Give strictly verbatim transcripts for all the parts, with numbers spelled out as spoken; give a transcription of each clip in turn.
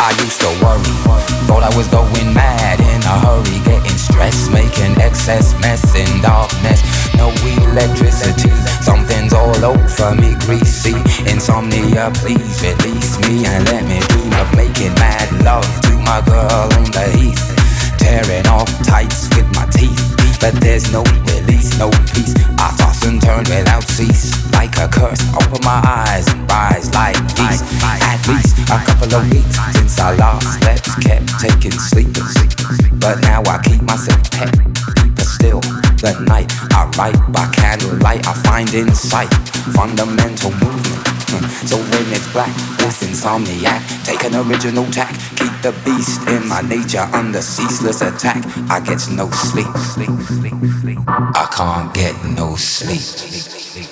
I used to worry, thought I was going mad in a hurry, getting stressed, making excess mess in darkness. No electricity, something's all over me, greasy. Insomnia, please release me and let me dream of making mad love to my girl on the heath, tearing off tights with my teeth. But there's no release, no peace. I toss and turn without cease, like a curse. Open my eyes and rise like geese. At least a couple of weeks since I last slept, kept taking sleepers. But now I keep myself pet, deeper still. The night I write by candlelight, I find insight, fundamental movement. So when it's black, this insomniac, take an original tack, keep the beast in my nature under ceaseless attack. I get no sleep, I can't get no sleep.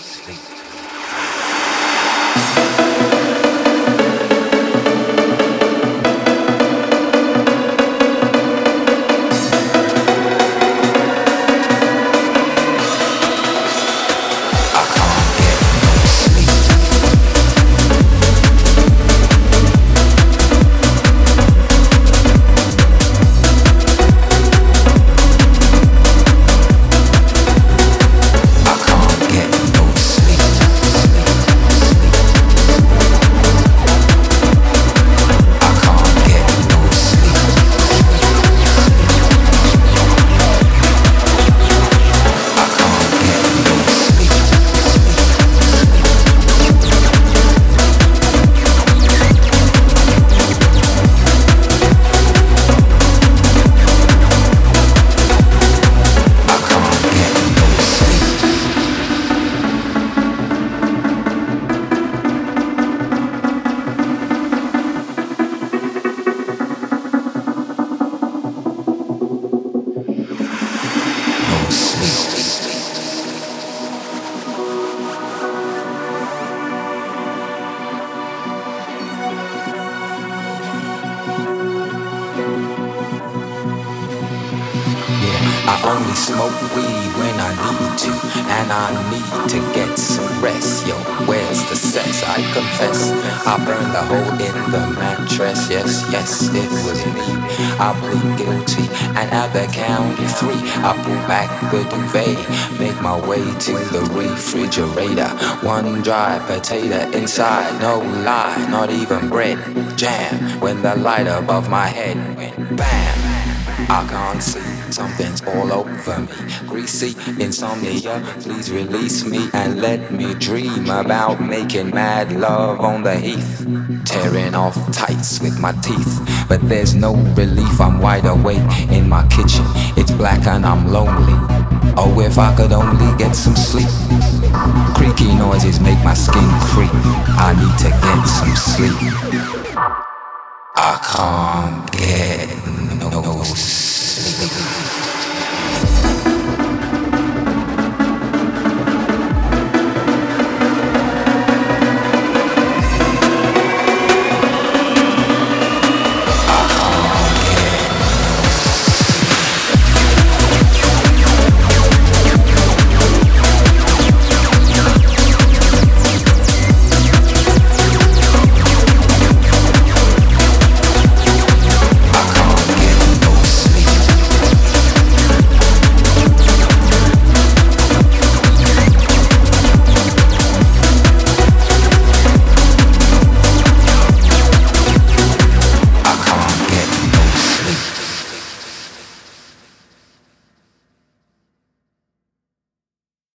I only smoke weed when I need to, and I need to get some rest. Yo, where's the sex? I confess, I burned a hole in the mattress. Yes, yes, it was me. I plead guilty, and at the count of three, I pull back the duvet, make my way to the refrigerator. One dry potato inside, no lie, not even bread. Jam when the light above my head went bam. I can't see, something's all over me. Greasy insomnia, please release me and let me dream about making mad love on the heath, tearing off tights with my teeth. But there's no relief, I'm wide awake in my kitchen. It's black and I'm lonely. Oh, if I could only get some sleep. Creaky noises make my skin creep. I need to get some sleep. I can't get no sleep.